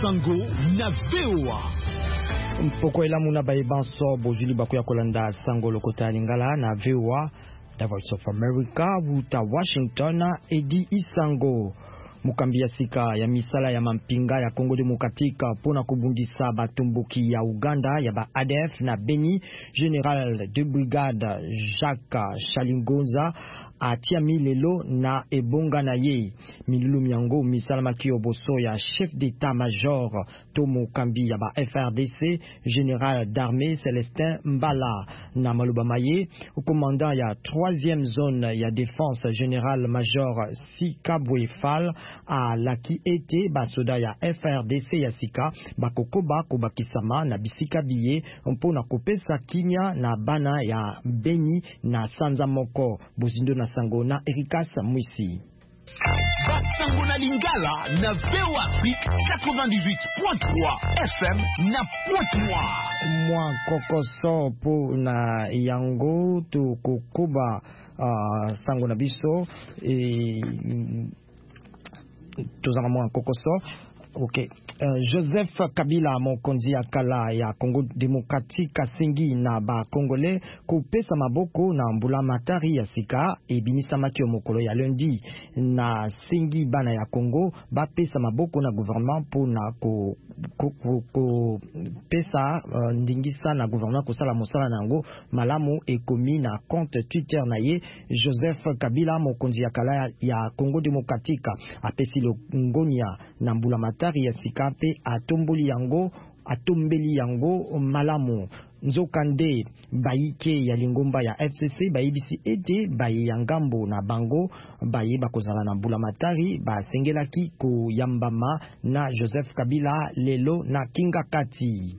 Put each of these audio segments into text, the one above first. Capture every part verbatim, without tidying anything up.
Sango na V O A. Mpoko ela muna baye banso bozuli bakuya kolanda Sango lokota lingala na V O A. The Voice of America wuta Washington edi Isango. Mukambi ya sika ya misala ya mampinga ya Kongo Demokratika pona kubundisa batumbuki ya Uganda ya ba A D F na Beni. General de Brigade Jacques Chalingonza atia milelo na ebonga na ye milulu miango misala makio boso ya chef d'état major Tomo Kambi ya ba F R D C général d'armée Célestin Mbala na maluba maye au commandant ya troisième zone ya défense général major Sikabwe Fall a laki ete basoda ya F R D C ya sika bakokoba kobakisama na bisika biye mpona kopesa kinya na bana ya Beni na Sanza Moko bozindo na Sango na Erikas Mwisi. Basango na Lingala na V O A Afrique quatre-vingt-dix-huit point trois F M na Pointe-Noire. Mwa kokoso po na yango to kokoba uh, Sango na biso e tozana mwa kokoso. Ok. Uh, Joseph Kabila mokonzi ya kala ya Congo Démocratique asengi na ba Congolais kopesa maboko na mbula matari ya sika ebimisa makio mokolo ya lundi na sengi bana ya Congo ba pesa maboko na gouvernement po na ko ko, ko, ko pesa uh, ndingisa na gouvernement ko sala mosala nango malamu ekomi na compte Twitter na ye. Joseph Kabila mokonzi ya kala ya Congo Démocratique apesi lo ngonia na mbula matari ya sika pe atomboli yango atombeli yango malamu nzokande baike ya lingomba ya F C C bayibisi ete baye ya ngambo na bango baye bakozala na mbula matari basengelaki koyambama na Joseph Kabila lelo na Kingakati.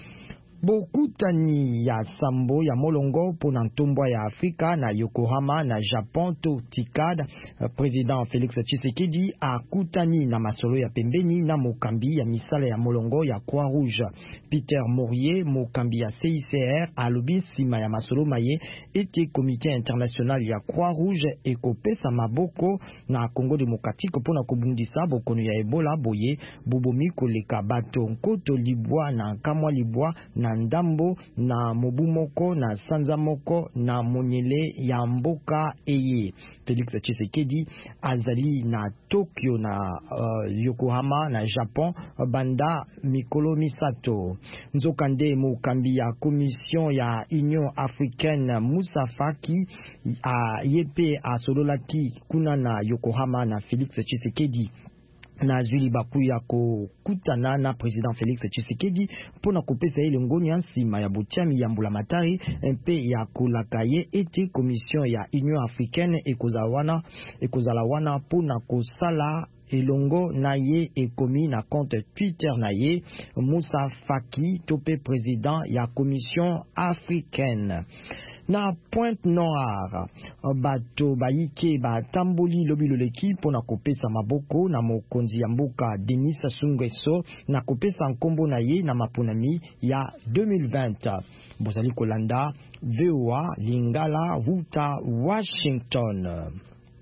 Bokutani ya sambo ya molongo pona ntombwa ya Afrika na Yokohama na Japon to Tikad. President Félix Tshisekedi akutani na masolo ya pembeni na mokambi ya misala ya molongo ya Croix Rouge. Peter Morier mokambi ya C I C R alobi sima ya masolo maye ete Comité international ya Croix Rouge ekopesa maboko na Congo Démocratique pona kobundisa bokono ya Ebola boye bobomi koleka bato nkoto libwa na kamwa libwa na ndambo na mobumoko na sanza moko na monyele ya mboka eye. Félix Tshisekedi azali na Tokyo na uh, Yokohama na Japon banda mikolo misato. Nzokande mokambi ya Commission ya Union Africaine Moussa Faki a yepe a sololaki kuna na Yokohama na Félix Tshisekedi na zuli bakuya ko kutana na President Félix Tshisekedi pona kopesa ile ngoni ansima ya botiami ya mbula matari mpe ya kulakaye ete Commission ya Union Africaine ekozawana ekozalawana pona kosala elongo na ye ekomi na compte Twitter na ye. Moussa Faki tope President ya Commission Africaine. Na Pointe-Noire bato baike batamboli lobilo leki pona kopesa maboko na mokonzi ya mboka Denis Sassou Nguesso na kopesa nkombo na ye na maponami ya deux mille vingt. Bozali kolanda V O A Lingala wuta Washington.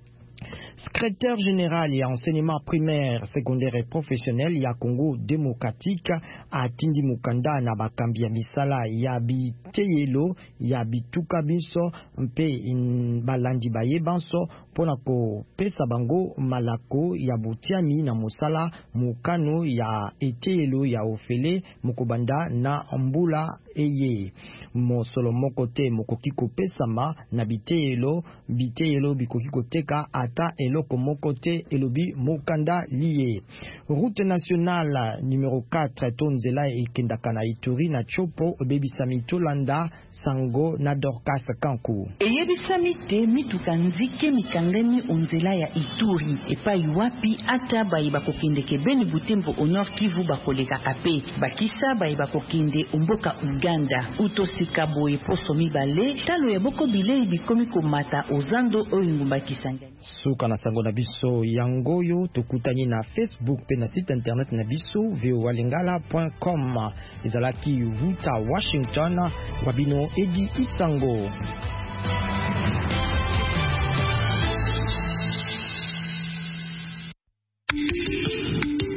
Secrétaire général et enseignement primaire, secondaire et professionnel ya Congo Démocratique a tindi mukanda na bakambi ya misala ya biteyelo ya bituka biso mpe balandi baye banso pona ko pesa bango malako ya botiami na musala mukano ya eteyelo ya ofele mukobanda na mbula eye. Mosolo moko te mokoki kopesama na biteyelo biteyelo bikoki koteka ata eloko moko te elobi mokanda liye. Route nationale numéro quatre tonzela ekendaka na Ituri na Chopo obebisami tolanda Sango na Dorcas Kanku. Eyebisami te mituka nzike mikangani onzela ya Ituri epai wapi ata bayi bakokendeke Beni Butembo au Nord Kivu bakoleka kape bakisa bayi bakokende umboka Uganda utosika boye poso mibale talo ya boko bilei bikomi komata ozando oyo ngumba kisangani. Suka na Sango na biso yangoyo tokutani na Facebook pe na site internet na biso v o a lingala point com. Ezalaki wuta Washington wabino Edi Itsango.